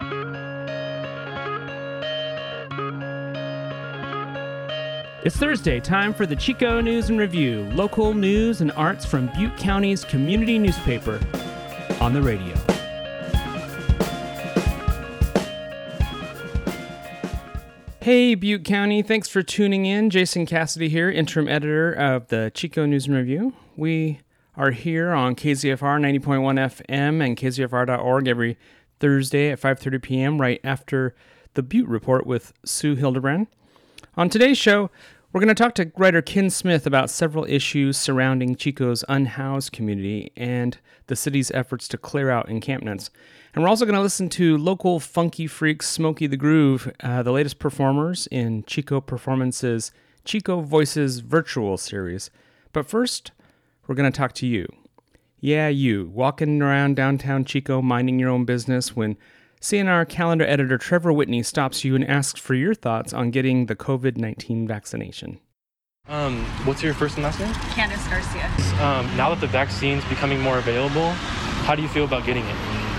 It's Thursday, time for the Chico News and Review, local news and arts from Butte County's community newspaper on the radio. Hey Butte County, thanks for tuning in. Jason Cassidy here, interim editor of the Chico News and Review. We are here on KZFR 90.1 FM and kzfr.org every Thursday at 5:30 p.m. right after the Butte Report with Sue Hildebrand. On today's show, we're going to talk to writer Ken Smith about several issues surrounding Chico's unhoused community and the city's efforts to clear out encampments. And we're also going to listen to local funky freaks Smokey the Groove, the latest performers in Chico Performance's Chico Voices virtual series. But first, we're going to talk to you. Yeah, you, walking around downtown Chico minding your own business when CNR calendar editor Trevor Whitney stops you and asks for your thoughts on getting the COVID-19 vaccination. What's your first and last name? Candace Garcia. Now that the vaccine's becoming more available, how do you feel about getting it?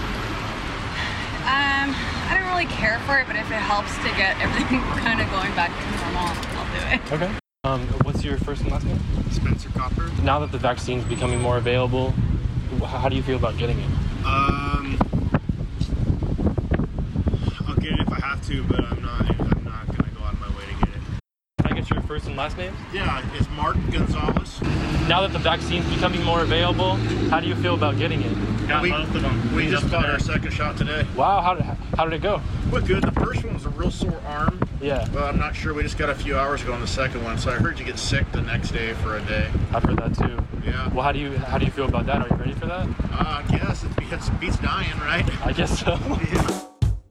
I don't really care for it, but if it helps to get everything kind of going back to normal, I'll do it. Okay. What's your first and last name? Spencer Copper. Now that the vaccine's becoming more available, how do you feel about getting it? I'll get it if I have to, but I'm not gonna go out of my way to get it. Can I get your first and last name? Yeah, it's Mark Gonzalez. Now that the vaccine's becoming more available, how do you feel about getting it? Got both of them. We just got our second shot today. Wow, how did it go? Well, good. The first one was a real sore arm. Yeah. Well, I'm not sure. We just got a few hours ago on the second one, so I heard you get sick the next day for a day. I've heard that too. Yeah. Well, how do you feel about that? Are you ready for that? I guess it beats dying, right? I guess so. Yeah.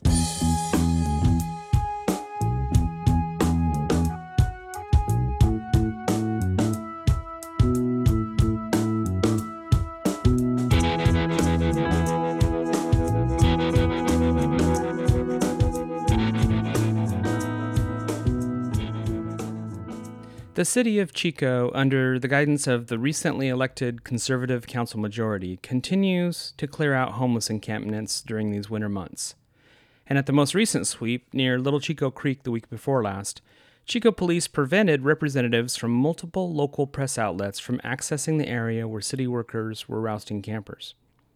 The city of Chico, under the guidance of the recently elected conservative council majority, continues to clear out homeless encampments during these winter months. And at the most recent sweep, near Little Chico Creek the week before last, Chico police prevented representatives from multiple local press outlets from accessing the area where city workers were rousting campers.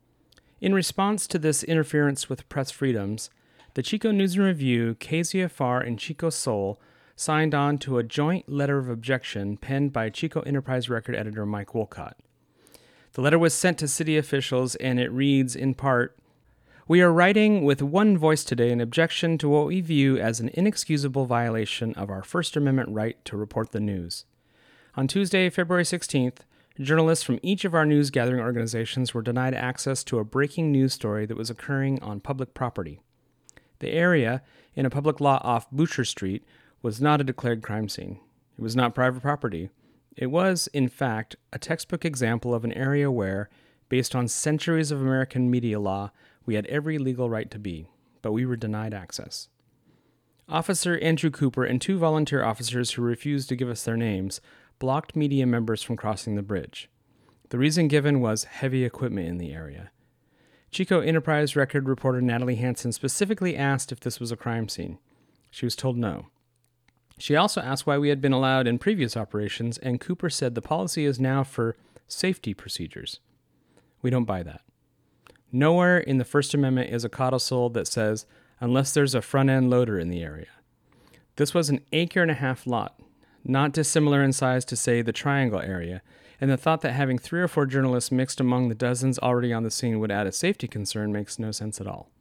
In response to this interference with press freedoms, the Chico News and Review, KZFR, and Chico Soul signed on to a joint letter of objection penned by Chico Enterprise record editor Mike Wolcott. The letter was sent to city officials, and it reads in part, "We are writing with one voice today in objection to what we view as an inexcusable violation of our First Amendment right to report the news. On Tuesday, February 16th, journalists from each of our news gathering organizations were denied access to a breaking news story that was occurring on public property. The area, in a public lot off Boucher Street, was not a declared crime scene. It was not private property. It was, in fact, a textbook example of an area where, based on centuries of American media law, we had every legal right to be, but we were denied access. Officer Andrew Cooper and two volunteer officers who refused to give us their names blocked media members from crossing the bridge. The reason given was heavy equipment in the area. Chico Enterprise record reporter Natalie Hansen specifically asked if this was a crime scene. She was told no. She also asked why we had been allowed in previous operations, and Cooper said the policy is now for safety procedures. We don't buy that. Nowhere in the First Amendment is a codicil that says, unless there's a front-end loader in the area. This was an 1.5-acre lot, not dissimilar in size to, say, the Triangle area, and the thought that having 3 or 4 journalists mixed among the dozens already on the scene would add a safety concern makes no sense at all.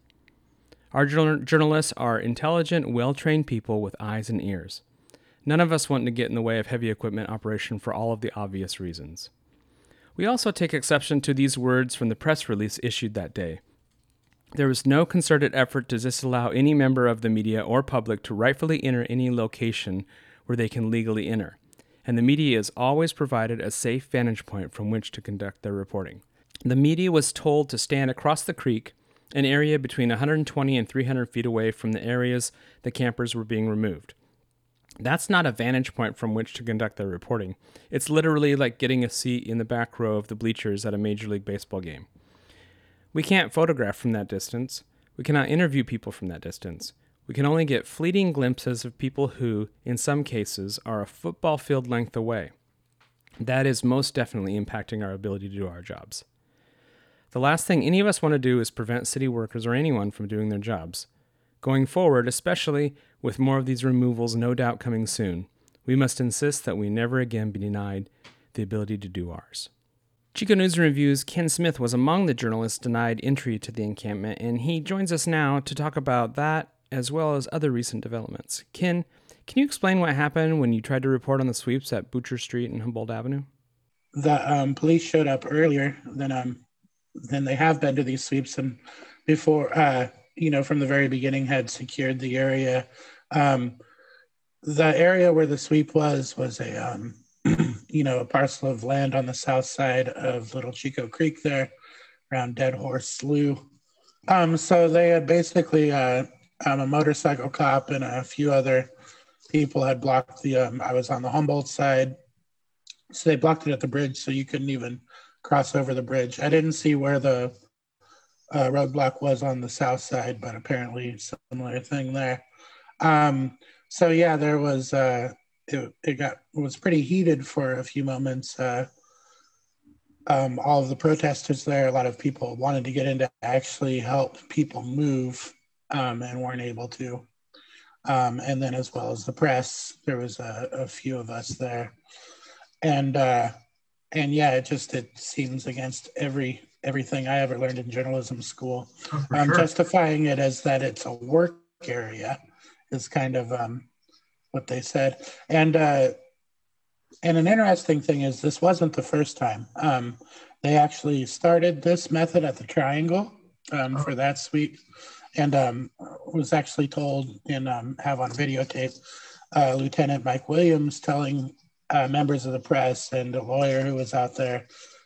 Our journalists are intelligent, well-trained people with eyes and ears. None of us want to get in the way of heavy equipment operation for all of the obvious reasons. We also take exception to these words from the press release issued that day. There was no concerted effort to disallow any member of the media or public to rightfully enter any location where they can legally enter, and the media is always provided a safe vantage point from which to conduct their reporting. The media was told to stand across the creek, an area between 120 and 300 feet away from the areas the campers were being removed. That's not a vantage point from which to conduct their reporting. It's literally like getting a seat in the back row of the bleachers at a Major League Baseball game. We can't photograph from that distance. We cannot interview people from that distance. We can only get fleeting glimpses of people who, in some cases, are a football field length away. That is most definitely impacting our ability to do our jobs. The last thing any of us want to do is prevent city workers or anyone from doing their jobs. Going forward, especially with more of these removals no doubt coming soon, we must insist that we never again be denied the ability to do ours. Chico News and Review's Ken Smith was among the journalists denied entry to the encampment, and he joins us now to talk about that as well as other recent developments. Ken, can you explain what happened when you tried to report on the sweeps at Butcher Street and Humboldt Avenue? The police showed up earlier than they have been to these sweeps, and before, from the very beginning had secured the area. The area where the sweep was a, a parcel of land on the south side of Little Chico Creek there, around Dead Horse Slough. So they had basically, a motorcycle cop and a few other people had blocked I was on the Humboldt side, so they blocked it at the bridge so you couldn't even cross over the bridge. I didn't see where the roadblock was on the south side, but apparently similar thing there. So yeah, there was it was pretty heated for a few moments. All of the protesters there, a lot of people wanted to get in to actually help people move, and weren't able to. And then as well as the press, there was a few of us there, and yeah, it seems against everything I ever learned in journalism school. Sure. Justifying it as that it's a work area is kind of what they said. And an interesting thing is this wasn't the first time. They actually started this method at the Triangle for that sweep, and was actually told and have on videotape Lieutenant Mike Williams telling members of the press and a lawyer who was out there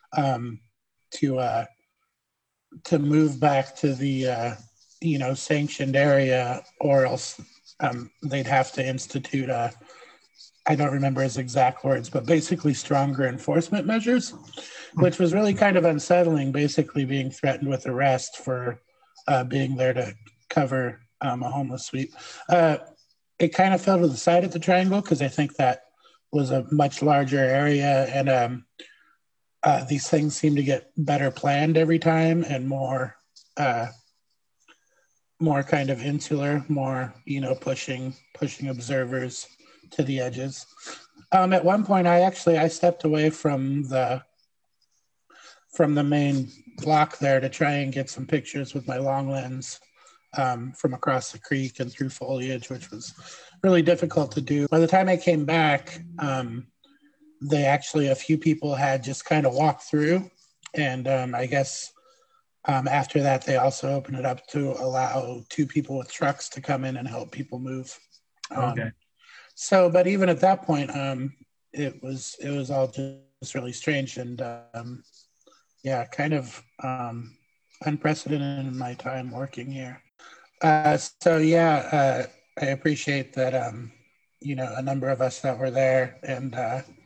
to move back to the sanctioned area, or else they'd have to institute I don't remember his exact words, but basically stronger enforcement measures, which was really kind of unsettling, basically being threatened with arrest for being there to cover a homeless sweep. It kind of fell to the side at the Triangle because I think that was a much larger area, and these things seem to get better planned every time and more kind of insular, more pushing observers to the edges. At one point, I stepped away from the main block there to try and get some pictures with my long lens from across the creek and through foliage, which was really difficult to do. By the time I came back, a few people had just kind of walked through, and I guess after that, they also opened it up to allow 2 people with trucks to come in and help people move. Okay. But even at that point, it was all just really strange and kind of unprecedented in my time working here. I appreciate that a number of us that were there and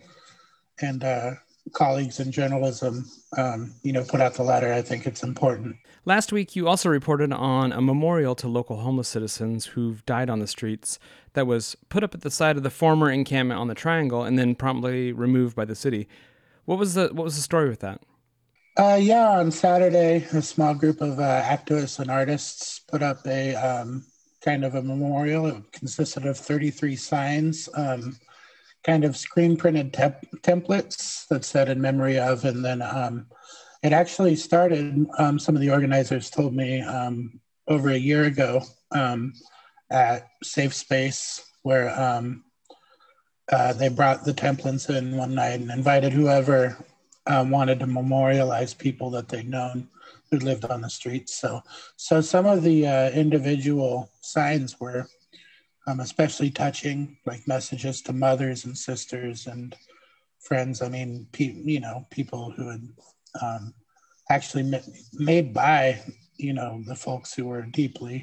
colleagues in journalism, put out the letter. I think it's important. Last week, you also reported on a memorial to local homeless citizens who've died on the streets that was put up at the side of the former encampment on the Triangle and then promptly removed by the city. What was the story with that? On Saturday, a small group of activists and artists put up a kind of a memorial. It consisted of 33 signs, kind of screen printed templates that said "in memory of," and then it actually started. Some of the organizers told me over a year ago at Safe Space, where they brought the templates in one night and invited whoever wanted to memorialize people that they'd known who lived on the streets. So some of the individual signs were especially touching, like messages to mothers and sisters and friends. I mean, people who had actually made by, the folks who were deeply,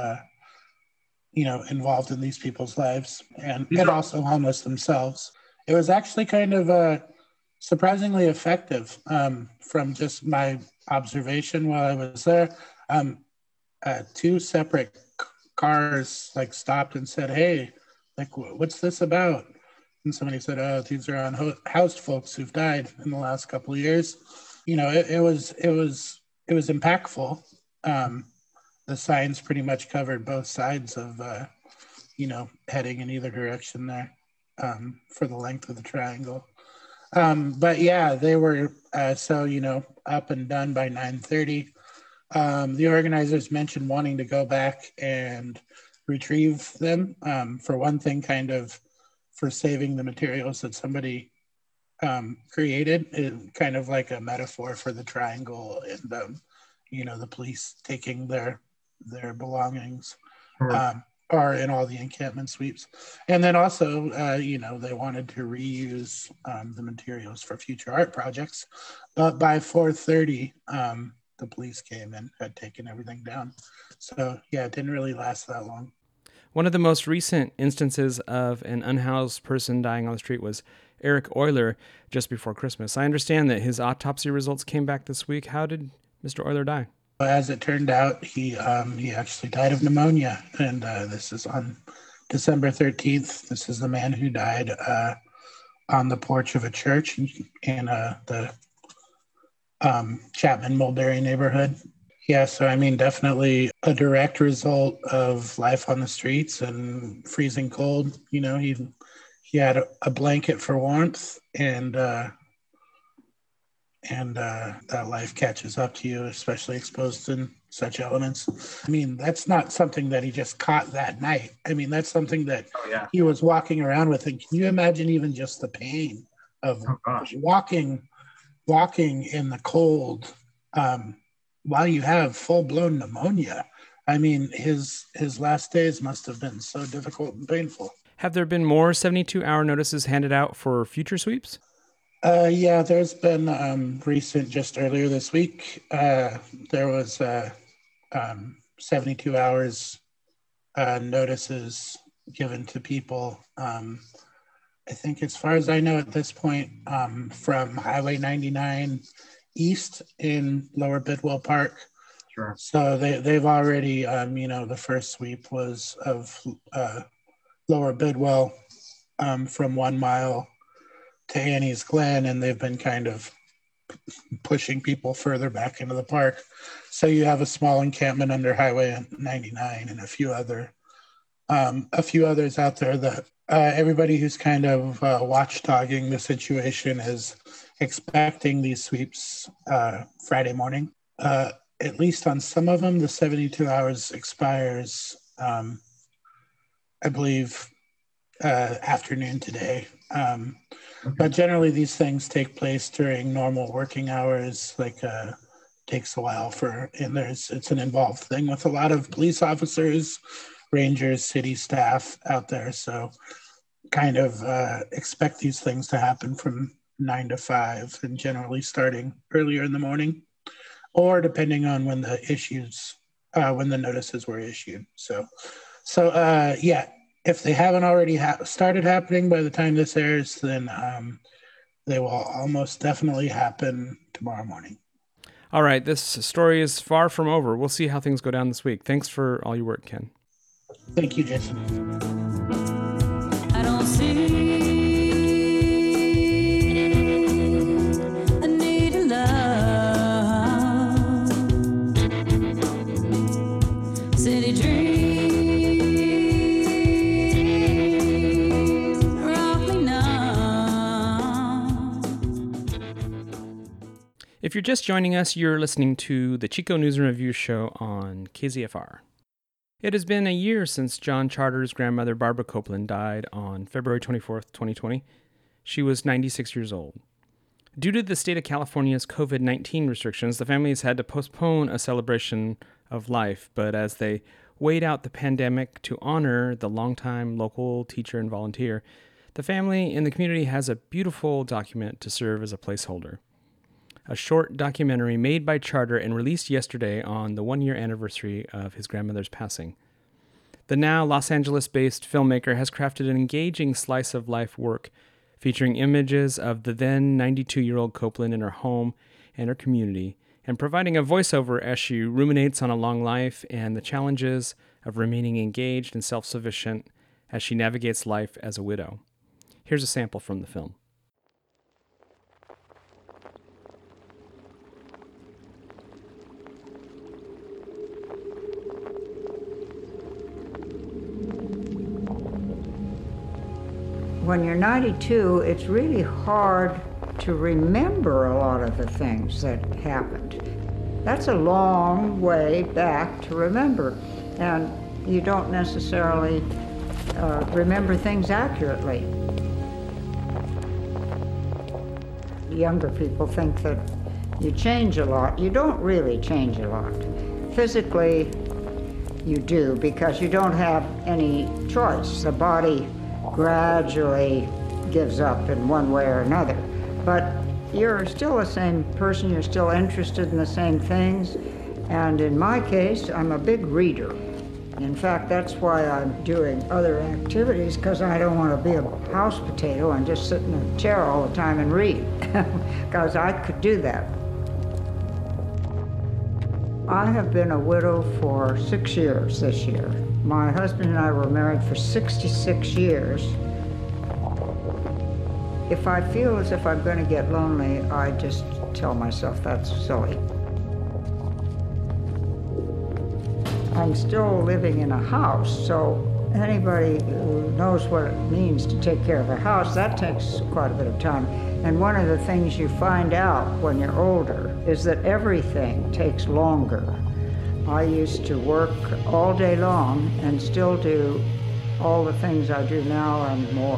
involved in these people's lives and also homeless themselves. It was actually kind of surprisingly effective from just my observation while I was there. two separate cars like stopped and said, "Hey, like, what's this about?" And somebody said, "Oh, these are unhoused folks who've died in the last couple of years." It was impactful. The signs pretty much covered both sides of heading in either direction there, for the length of the triangle. But yeah, they were up and done by 9:30. The organizers mentioned wanting to go back and retrieve them. For one thing, kind of for saving the materials that somebody created, kind of like a metaphor for the triangle and the police taking their belongings. Sure. Are in all the encampment sweeps. And then also, they wanted to reuse the materials for future art projects. But by 4:30, the police came and had taken everything down. So, yeah, it didn't really last that long. One of the most recent instances of an unhoused person dying on the street was Eric Euler just before Christmas. I understand that his autopsy results came back this week. How did Mr. Euler die? As it turned out, he actually died of pneumonia, and this is on December 13th. This is the man who died on the porch of a church in the Chapman Mulberry neighborhood. Yeah, so I mean, definitely a direct result of life on the streets and freezing cold. He had a blanket for warmth, and that life catches up to you, especially exposed in such elements. I mean, that's not something that he just caught that night. I mean, that's something that he was walking around with. And can you imagine even just the pain of walking in the cold while you have full-blown pneumonia? I mean, his last days must have been so difficult and painful. Have there been more 72-hour notices handed out for future sweeps? Yeah, there's been recent, just earlier this week, there was 72 hours notices given to people. I think as far as I know at this point, from Highway 99 east in Lower Bidwell Park. Sure. So they've already, the first sweep was of Lower Bidwell from 1 mile to Annie's Glen, and they've been kind of pushing people further back into the park. So you have a small encampment under Highway 99 and a few others out there that everybody who's kind of watchdogging the situation is expecting these sweeps Friday morning. At least on some of them, the 72 hours expires, I believe, afternoon today. But generally these things take place during normal working hours, takes a while and it's an involved thing with a lot of police officers, rangers, city staff out there. So kind of expect these things to happen from 9 to 5 and generally starting earlier in the morning or depending on when the notices were issued. So yeah. If they haven't already started happening by the time this airs, then they will almost definitely happen tomorrow morning. All right, this story is far from over. We'll see how things go down this week. Thanks for all your work, Ken. Thank you, Jason. I don't see a need to love. City dreams. If you're just joining us, you're listening to the Chico News and Review show on KZFR. It has been a year since John Charter's grandmother, Barbara Copeland, died on February 24th, 2020. She was 96 years old. Due to the state of California's COVID-19 restrictions, the family has had to postpone a celebration of life, but as they wait out the pandemic to honor the longtime local teacher and volunteer, the family and the community has a beautiful document to serve as a placeholder. A short documentary made by Charter and released yesterday on the 1-year anniversary of his grandmother's passing. The now Los Angeles-based filmmaker has crafted an engaging slice of life work featuring images of the then 92-year-old Copeland in her home and her community and providing a voiceover as she ruminates on a long life and the challenges of remaining engaged and self-sufficient as she navigates life as a widow. Here's a sample from the film. When you're 92, it's really hard to remember a lot of the things that happened. That's a long way back to remember, and you don't necessarily remember things accurately. Younger people think that you change a lot. You don't really change a lot. Physically, you do, because you don't have any choice. The body gradually gives up in one way or another. But you're still the same person, you're still interested in the same things. And in my case, I'm a big reader. In fact, that's why I'm doing other activities, because I don't want to be a house potato and just sit in a chair all the time and read, because I could do that. I have been a widow for 6 years this year. My husband and I were married for 66 years. If I feel as if I'm going to get lonely, I just tell myself that's silly. I'm still living in a house, so anybody who knows what it means to take care of a house, that takes quite a bit of time. And one of the things you find out when you're older is that everything takes longer. I used to work all day long and still do all the things I do now and more.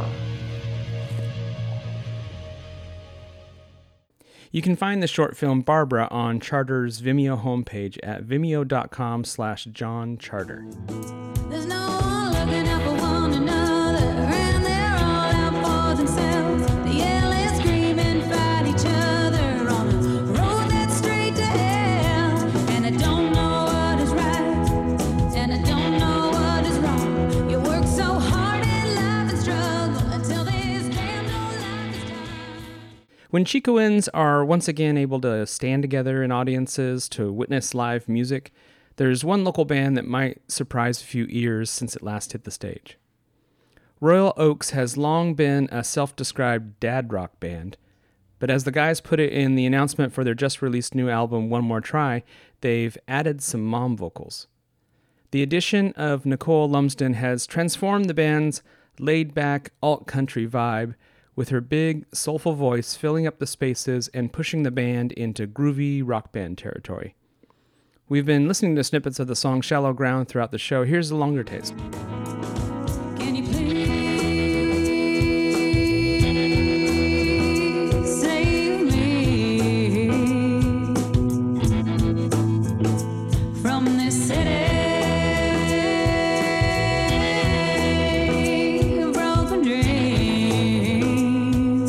You can find the short film Barbara on Charter's Vimeo homepage at vimeo.com/John Charter. There's no one looking out for one another, and they're all out for themselves. They yell and scream and fight each other on a road that's straight to hell. And I don't know what is right, and I don't know what is wrong. You work so hard in life and struggle until this damn no life is done. When Chicoans are once again able to stand together in audiences to witness live music, there's one local band that might surprise a few ears since it last hit the stage. Royal Oaks has long been a self-described dad rock band, but as the guys put it in the announcement for their just-released new album, One More Try, they've added some mom vocals. The addition of Nicole Lumsden has transformed the band's laid-back alt-country vibe, with her big, soulful voice filling up the spaces and pushing the band into groovy rock band territory. We've been listening to snippets of the song Shallow Ground throughout the show. Here's the longer taste. Can you please save me from this city of broken dreams?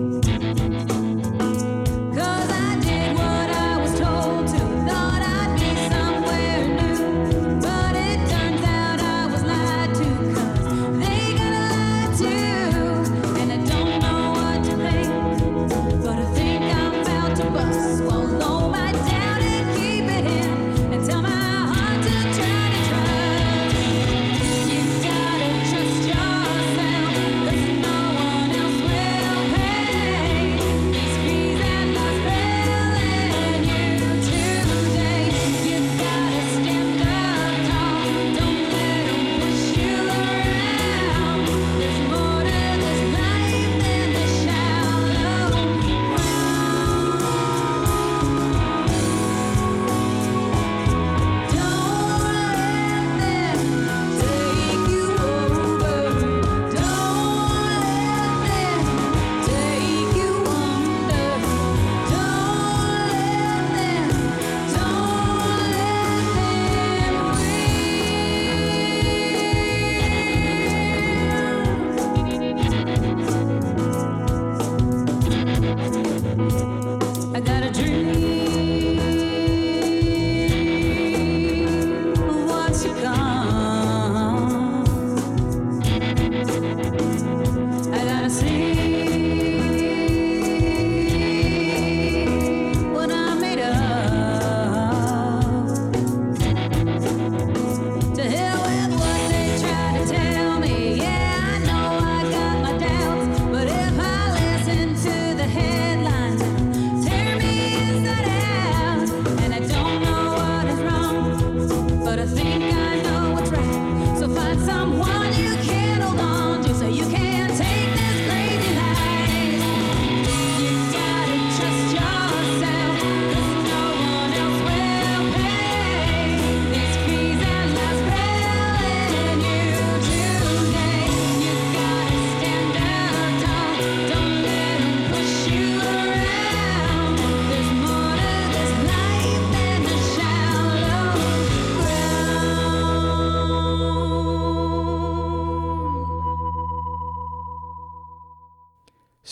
'Cause I did what I was told to, thought I'd be somewhere new, but it turns out I was lied to, 'cause they got lied to, and I don't know what to think, but I think I'm about to bust. Swallow my doubt and keep it in, and tell my heart to try to trust. You gotta trust yourself, 'cause no one else will pay these fees that must failing you today. You gotta stand up tall, don't let 'em push you around. There's more to this life than the shallow ground. Don't let them take you over. Don't let them take you under. Don't let them I got a dream of what's to come. I gotta see what I'm made of.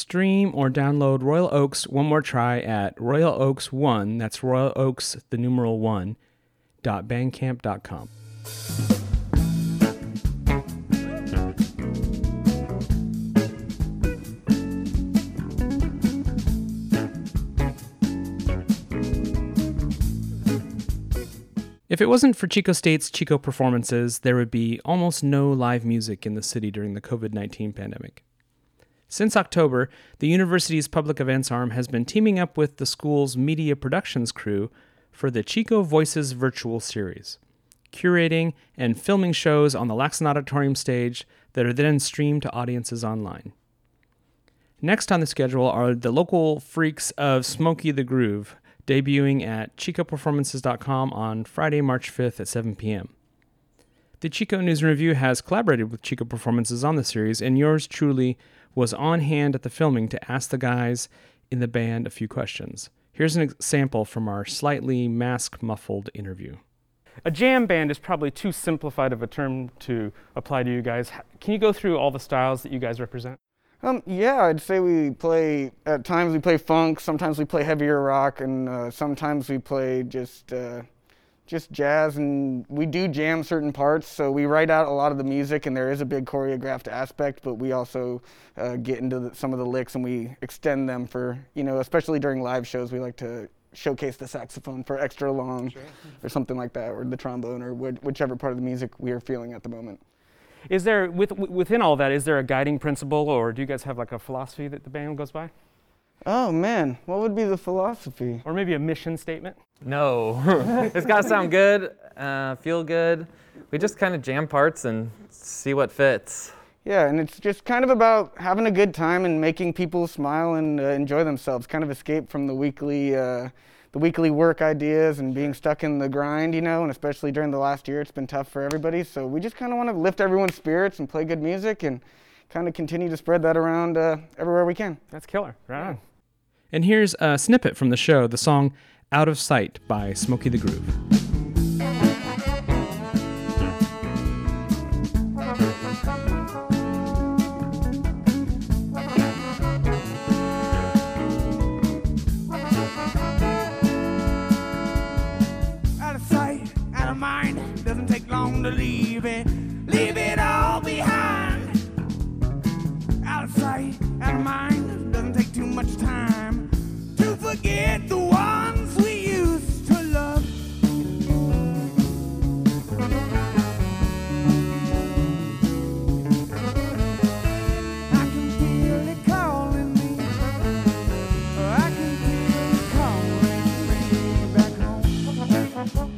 stream or download Royal Oaks One More Try at Royal Oaks 1, that's Royal Oaks, the numeral 1, .bandcamp.com. If it wasn't for Chico State's Chico performances, there would be almost no live music in the city during the COVID-19 pandemic. Since October, the university's public events arm has been teaming up with the school's media productions crew for the Chico Voices virtual series, curating and filming shows on the Laxon Auditorium stage that are then streamed to audiences online. Next on the schedule are the local freaks of Smokey the Groove, debuting at chicoperformances.com on Friday, March 5th at 7 p.m. The Chico News and Review has collaborated with Chico Performances on the series, and yours truly was on hand at the filming to ask the guys in the band a few questions. Here's an example from our slightly mask-muffled interview. A jam band is probably too simplified of a term to apply to you guys. Can you go through all the styles that you guys represent? Yeah, I'd say at times we play funk, sometimes we play heavier rock, and sometimes we play just jazz, and we do jam certain parts, so we write out a lot of the music, and there is a big choreographed aspect, but we also get into some of the licks and we extend them for, especially during live shows, we like to showcase the saxophone for extra long, sure, or something like that, or the trombone, or whichever part of the music we are feeling at the moment. Is there, within all that, is there a guiding principle, or do you guys have like a philosophy that the band goes by? Oh man, what would be the philosophy? Or maybe a mission statement? No, it's gotta sound good, feel good. We just kind of jam parts and see what fits. Yeah, and it's just kind of about having a good time and making people smile and enjoy themselves, kind of escape from the weekly work ideas and being stuck in the grind, and especially during the last year, it's been tough for everybody. So we just kind of want to lift everyone's spirits and play good music and kind of continue to spread that around everywhere we can. That's killer. Right on. And here's a snippet from the show, the song Out of Sight by Smokey the Groove. To leave it all behind. Out of sight, out of mind, doesn't take too much time to forget the ones we used to love. I can feel it calling me. I can feel it calling me back home.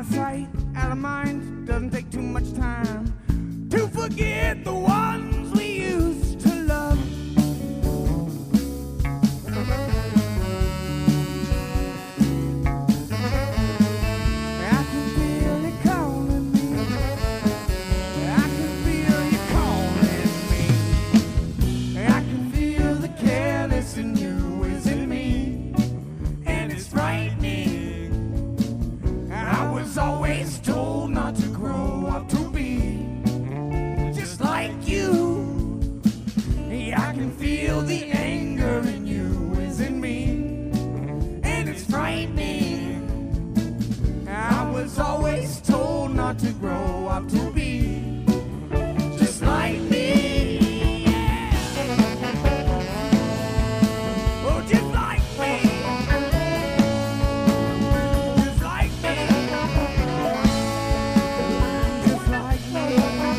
sight, out of mind, doesn't take too much time to forget the ones we used to love. I can feel it calling me. I can feel you calling me. I can feel the careless in you is in me, and it's frightening. I was always told not to grow up to be just like you. I can feel the anger in you is in me, and it's frightening. I was always told not to grow up to be just like me. Yeah. Oh, just like me. Just like me. Just like me.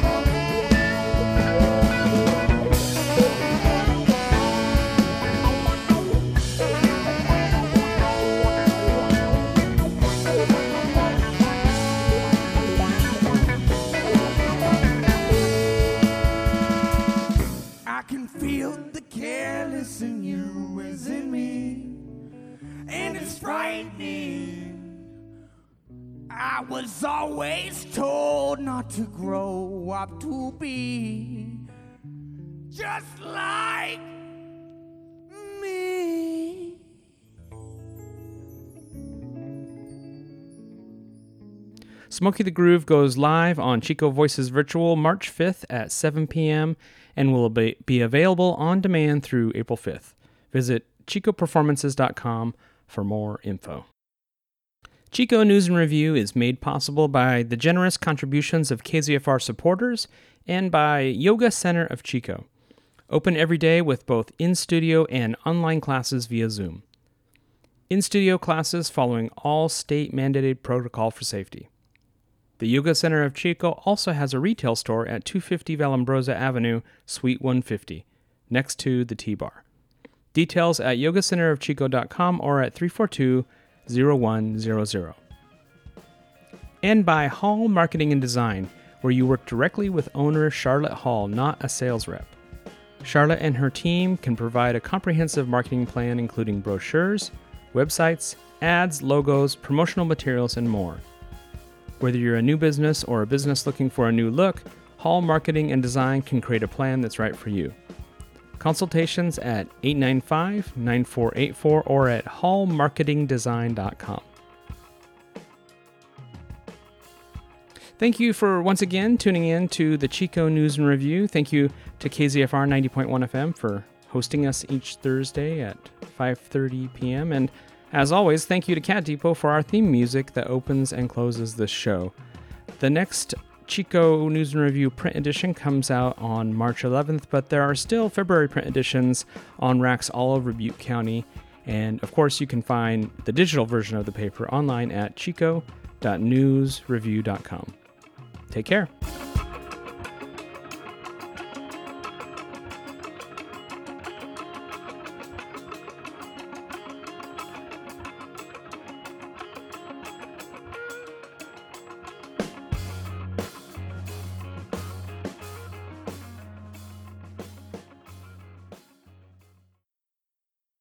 I can feel the careless in you is in me, and it's frightening. I was always told not to grow up to be just like me. Smokey the Groove goes live on Chico Voices Virtual March 5th at 7 p.m. and will be available on demand through April 5th. Visit chicoperformances.com for more info. Chico News and Review is made possible by the generous contributions of KZFR supporters and by Yoga Center of Chico. Open every day with both in-studio and online classes via Zoom. In-studio classes following all state-mandated protocol for safety. The Yoga Center of Chico also has a retail store at 250 Vallombrosa Avenue, Suite 150, next to the T-Bar. Details at yogacenterofchico.com or at 342-0100. And by Hall Marketing and Design, where you work directly with owner Charlotte Hall, not a sales rep. Charlotte and her team can provide a comprehensive marketing plan including brochures, websites, ads, logos, promotional materials, and more. Whether you're a new business or a business looking for a new look, Hall Marketing and Design can create a plan that's right for you. Consultations at 895-9484 or at hallmarketingdesign.com. Thank you for once again tuning in to the Chico News and Review. Thank you to KZFR 90.1 FM for hosting us each Thursday at 5:30 p.m. And as always, thank you to Cat Depot for our theme music that opens and closes this show. The next Chico News and Review print edition comes out on March 11th, but there are still February print editions on racks all over Butte County. And of course, you can find the digital version of the paper online at chico.newsreview.com. Take care.